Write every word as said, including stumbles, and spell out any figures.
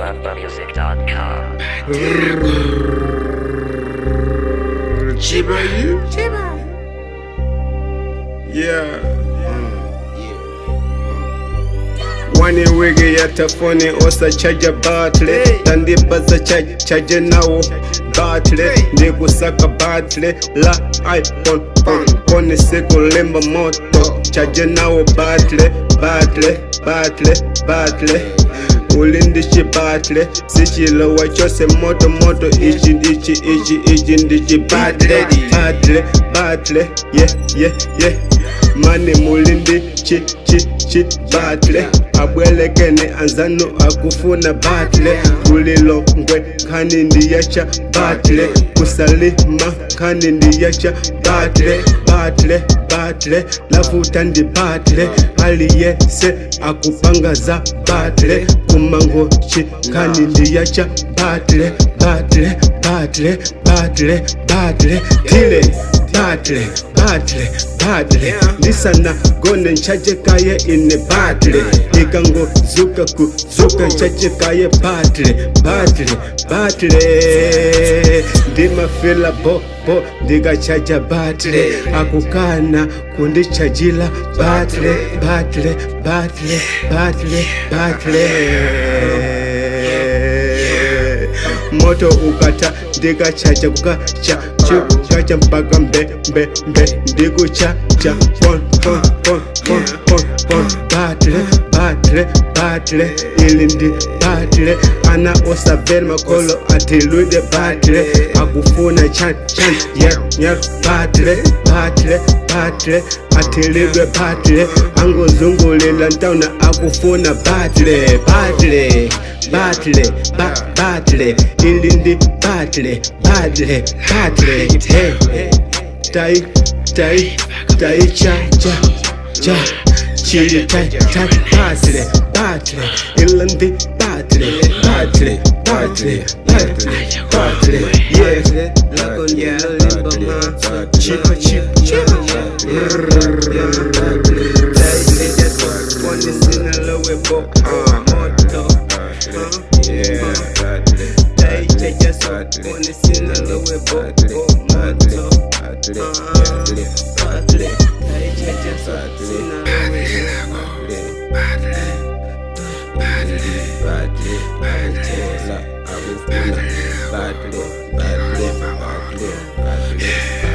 bamba music dot com. Chiba you? Chiba. Yeah. Wani wigi ya tafoni osa chaja battle Tandi baza chaja chaja nawo battle Ndigu saka battle la iPhone phone Pone siku limba moto Chaja nawo battle battle battle battle Ulindishi battle Sichilo wachose moto moto Ichi ichi ichi ichi ndichi battle Battle battle yeah yeah yeah Mani mulindi chi chi chi battle Abwelekene anzano akufuna battle Kulilo ngwe kani ndiyacha battle Kusalima kani ndiyacha battle Battle battle Lafuta ndi battle Aliye se akupangaza battle Kumango chi kani ndiyacha battle Battle battle battle battle Tile battle battle battle Nisana gone nchaje kaye ine battle Ikango zuka ku zuka nchaje kaye battle battle battle Dima fila bo bo diga chaja battle Akukana kundi chajila battle battle battle battle battle Moto ukata diga chaja kuka cha chu chaja mpaka mbe mbe mbe Ndigu cha cha pon pon pon pon pon pon Battle battle battle ilindi battle Ana osa ver makolo atilude battle Akufuna chan chan yeah yeah battle battle battle atilude battle Ango zungulila ntauna akufuna battle battle Battle, ba battle, ilindi battle, battle, battle, hey, hey, tai, tai, tai, cha, cha, cha, chili, tai, tai, battle, battle, ilindi battle, battle, battle, battle, battle, yeah, lakon yeah, limbo ma, chipa, chipa, chipa, tai, just one is in a low bo, moto. Yeah, they just wanna see a little bit more moto. They just see a little bit